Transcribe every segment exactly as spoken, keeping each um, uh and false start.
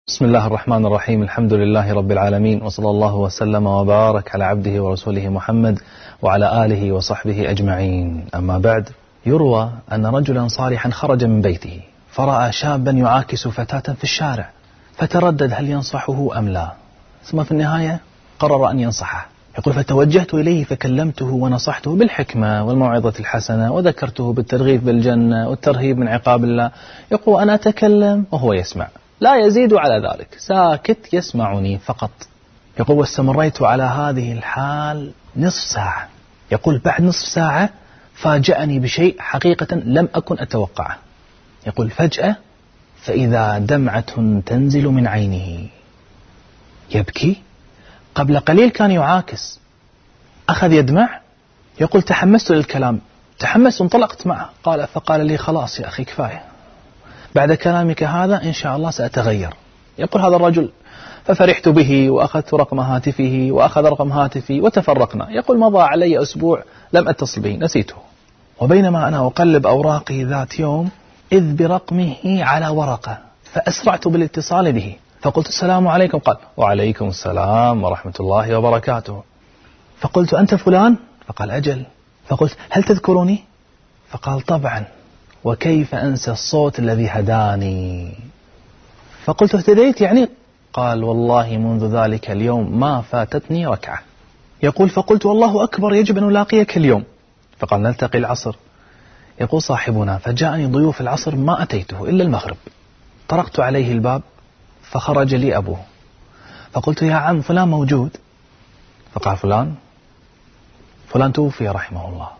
بسم الله الرحمن الرحيم. الحمد لله رب العالمين، وصلى الله وسلم وبارك على عبده ورسوله محمد وعلى آله وصحبه أجمعين. أما بعد، يروى أن رجلا صالحا خرج من بيته فرأى شابا يعاكس فتاة في الشارع، فتردد هل ينصحه أم لا، ثم في النهاية قرر أن ينصحه. يقول: فتوجهت إليه فكلمته ونصحته بالحكمة والموعظة الحسنة، وذكرته بالترغيب بالجنة والترهيب من عقاب الله. يقول: أنا أتكلم وهو يسمع، لا يزيد على ذلك، ساكت يسمعني فقط. يقول: واستمريت على هذه الحال نصف ساعة. يقول: بعد نصف ساعة فاجأني بشيء حقيقة لم أكن أتوقعه. يقول: فجأة فإذا دمعة تنزل من عينه، يبكي. قبل قليل كان يعاكس، أخذ يدمع. يقول: تحمست للكلام، تحمست وانطلقت معه. قال فقال لي: خلاص يا أخي كفاية، بعد كلامك هذا إن شاء الله سأتغير. يقول هذا الرجل: ففرحت به وأخذت رقم هاتفه وأخذ رقم هاتفي وتفرقنا. يقول: مضى علي أسبوع لم أتصل به، نسيته. وبينما أنا أقلب أوراقي ذات يوم إذ برقمه على ورقة، فأسرعت بالاتصال به، فقلت: السلام عليكم. قال: وعليكم السلام ورحمة الله وبركاته. فقلت: أنت فلان؟ فقال: أجل. فقلت: هل تذكرني؟ فقال: طبعا، وكيف أنسى الصوت الذي هداني. فقلت: اهتديت يعني؟ قال: والله منذ ذلك اليوم ما فاتتني ركعة. يقول: فقلت: والله أكبر، يجب أن ألاقيك اليوم. فقال: نلتقي العصر. يقول صاحبنا: فجاءني ضيوف العصر ما أتيته إلا المغرب، طرقت عليه الباب فخرج لي أبوه، فقلت: يا عم فلان موجود؟ فقال: فلان فلان توفي رحمه الله.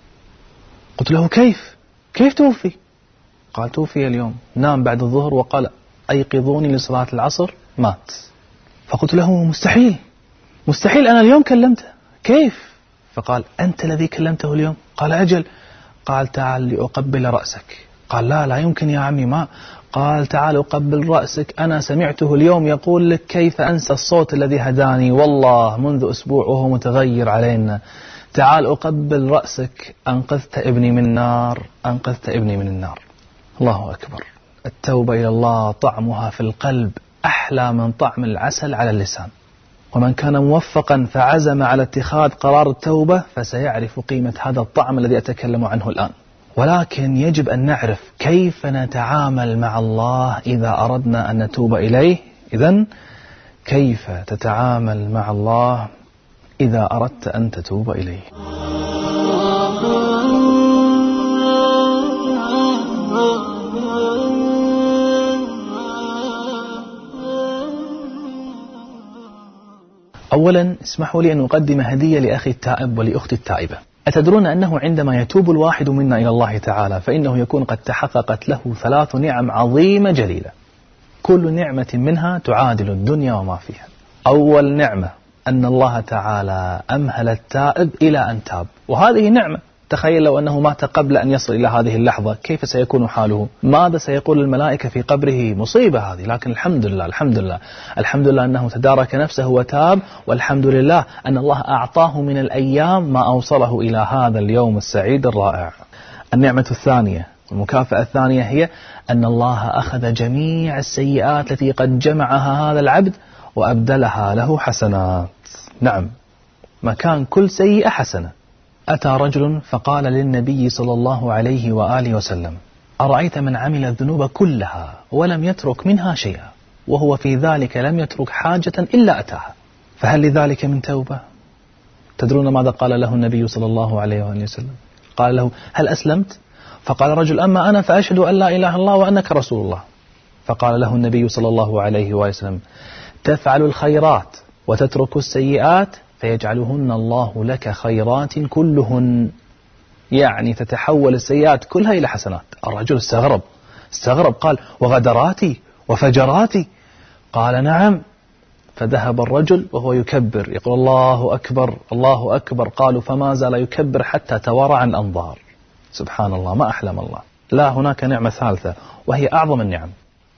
قلت له: كيف كيف توفي؟ قال: توفي اليوم، نام بعد الظهر وقال: أيقظوني لصلاة العصر، مات. فقلت له: مستحيل مستحيل، أنا اليوم كلمته، كيف؟ فقال: أنت الذي كلمته اليوم؟ قال: أجل. قال: تعال لأقبل رأسك. قال: لا لا يمكن يا عمي، ما. قال: تعال أقبل رأسك، أنا سمعته اليوم يقول لك كيف أنسى الصوت الذي هداني، والله منذ أسبوع وهو متغير علينا. تعال أقبل رأسك، أنقذت ابني من النار، أنقذت ابني من النار. الله أكبر. التوبة إلى الله طعمها في القلب أحلى من طعم العسل على اللسان. ومن كان موفقا فعزم على اتخاذ قرار التوبة فسيعرف قيمة هذا الطعم الذي أتكلم عنه الآن. ولكن يجب أن نعرف كيف نتعامل مع الله إذا أردنا أن نتوب إليه. إذن كيف تتعامل مع الله إذا أردت أن تتوب إليه؟ أولا اسمحوا لي أن أقدم هدية لأخي التائب ولأختي التائبة. أتدرون أنه عندما يتوب الواحد منا إلى الله تعالى فإنه يكون قد تحققت له ثلاث نعم عظيمة جليلة، كل نعمة منها تعادل الدنيا وما فيها. أول نعمة أن الله تعالى أمهل التائب إلى أن تاب، وهذه نعمة. تخيل لو أنه مات قبل أن يصل إلى هذه اللحظة، كيف سيكون حاله؟ ماذا سيقول الملائكة في قبره؟ مصيبة هذه. لكن الحمد لله الحمد لله الحمد لله أنه تدارك نفسه وتاب، والحمد لله أن الله أعطاه من الأيام ما أوصله إلى هذا اليوم السعيد الرائع. النعمة الثانية، المكافأة الثانية، هي أن الله أخذ جميع السيئات التي قد جمعها هذا العبد وأبدلها له حسنات. نعم، مكان كل سيئة حسنة. أتى رجل فقال للنبي صلى الله عليه وآله وسلم: أرأيت من عمل الذنوب كلها ولم يترك منها شيئا، وهو في ذلك لم يترك حاجة إلا أتاها، فهل لذلك من توبة؟ تدرون ماذا قال له النبي صلى الله عليه وآله وسلم؟ قال له: هل أسلمت؟ فقال رجل: أما أنا فأشهد أن لا إله إلا الله وأنك رسول الله. فقال له النبي صلى الله عليه وآله وسلم: تفعل الخيرات وتترك السيئات فيجعلهن الله لك خيرات كلهن، يعني تتحول السيئات كلها إلى حسنات. الرجل استغرب استغرب قال: وغدراتي وفجراتي؟ قال: نعم. فذهب الرجل وهو يكبر يقول: الله أكبر الله أكبر. قالوا: فما زال يكبر حتى توارى عن الأنظار. سبحان الله، ما أحلم الله. لا، هناك نعمة ثالثة وهي أعظم النعم،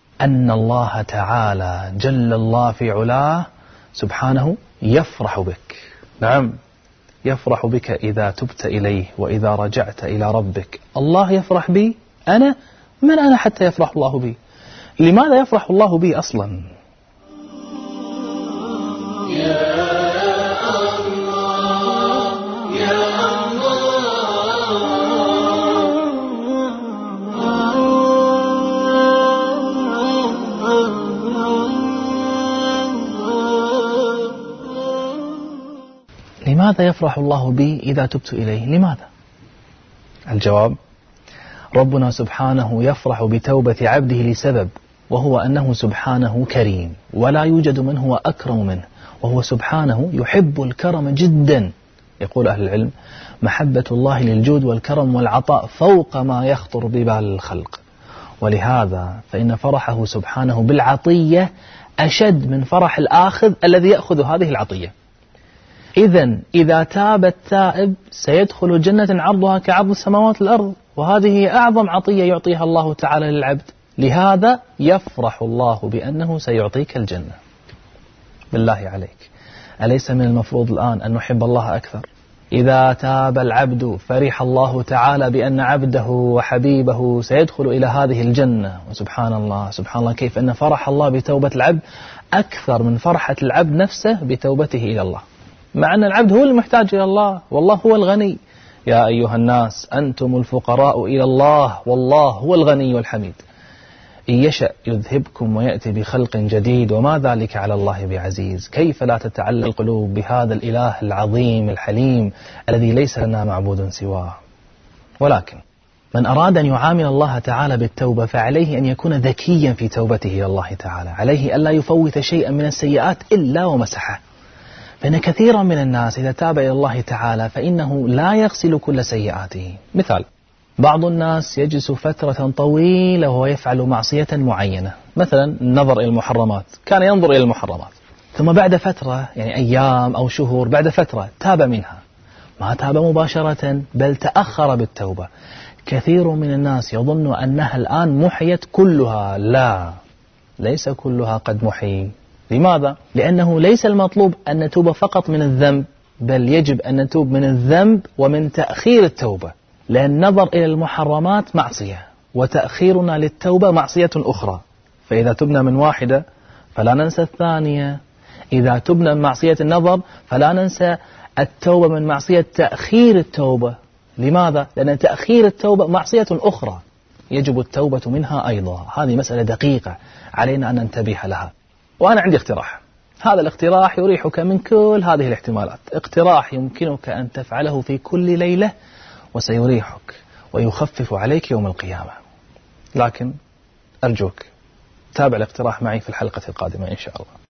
أن الله تعالى جل الله في علاه سبحانه يفرح بك. نعم، يفرح بك إذا تبت إليه وإذا رجعت إلى ربك. الله يفرح بي؟ أنا؟ من أنا حتى يفرح الله بي؟ لماذا يفرح الله بي أصلا؟ لماذا يفرح الله بي إذا تبت إليه؟ لماذا؟ الجواب: ربنا سبحانه يفرح بتوبة عبده لسبب، وهو أنه سبحانه كريم، ولا يوجد من هو أكرم منه، وهو سبحانه يحب الكرم جدا. يقول أهل العلم: محبة الله للجود والكرم والعطاء فوق ما يخطر ببال الخلق، ولهذا فإن فرحه سبحانه بالعطية أشد من فرح الآخذ الذي يأخذ هذه العطية. إذن إذا تاب التائب سيدخل جنة عرضها كعرض السماوات والأرض، وهذه هي أعظم عطية يعطيها الله تعالى للعبد، لهذا يفرح الله بأنه سيعطيك الجنة. بالله عليك، أليس من المفروض الآن أن نحب الله أكثر؟ إذا تاب العبد فرح الله تعالى بأن عبده وحبيبه سيدخل إلى هذه الجنة. وسبحان الله سبحان الله كيف أن فرح الله بتوبة العبد أكثر من فرحة العبد نفسه بتوبته إلى الله، مع أن العبد هو المحتاج إلى الله والله هو الغني. يا أيها الناس أنتم الفقراء إلى الله والله هو الغني الحميد. إن يشأ يذهبكم ويأتي بخلق جديد وما ذلك على الله بعزيز. كيف لا تتعلق القلوب بهذا الإله العظيم الحليم الذي ليس لنا معبود سواه؟ ولكن من أراد أن يعامل الله تعالى بالتوبة فعليه أن يكون ذكيا في توبته إلى الله تعالى، عليه ألا يفوت شيئا من السيئات إلا ومسحه، فإن كثيرا من الناس إذا تاب إلى الله تعالى فإنه لا يغسل كل سيئاته. مثال: بعض الناس يجلس فترة طويلة وهو يفعل معصية معينة، مثلا النظر إلى المحرمات، كان ينظر إلى المحرمات، ثم بعد فترة يعني أيام أو شهور بعد فترة تاب منها، ما تاب مباشرة بل تأخر بالتوبة. كثير من الناس يظن أنها الآن محيت كلها، لا، ليس كلها قد محي. لماذا؟ لأنه ليس المطلوب أن نتوب فقط من الذنب، بل يجب أن نتوب من الذنب ومن تأخير التوبة، لأن النظر إلى المحرمات معصية، وتأخيرنا للتوبة معصية أخرى. فإذا تبنا من واحدة فلا ننسى الثانية، إذا تبنا من معصية النظر فلا ننسى التوبة من معصية تأخير التوبة. لماذا؟ لأن تأخير التوبة معصية أخرى يجب التوبة منها أيضا. هذه مسألة دقيقة علينا أن ننتبه لها. وأنا عندي اقتراح، هذا الاقتراح يريحك من كل هذه الاحتمالات، اقتراح يمكنك أن تفعله في كل ليلة وسيريحك ويخفف عليك يوم القيامة. لكن أرجوك تابع الاقتراح معي في الحلقة القادمة إن شاء الله.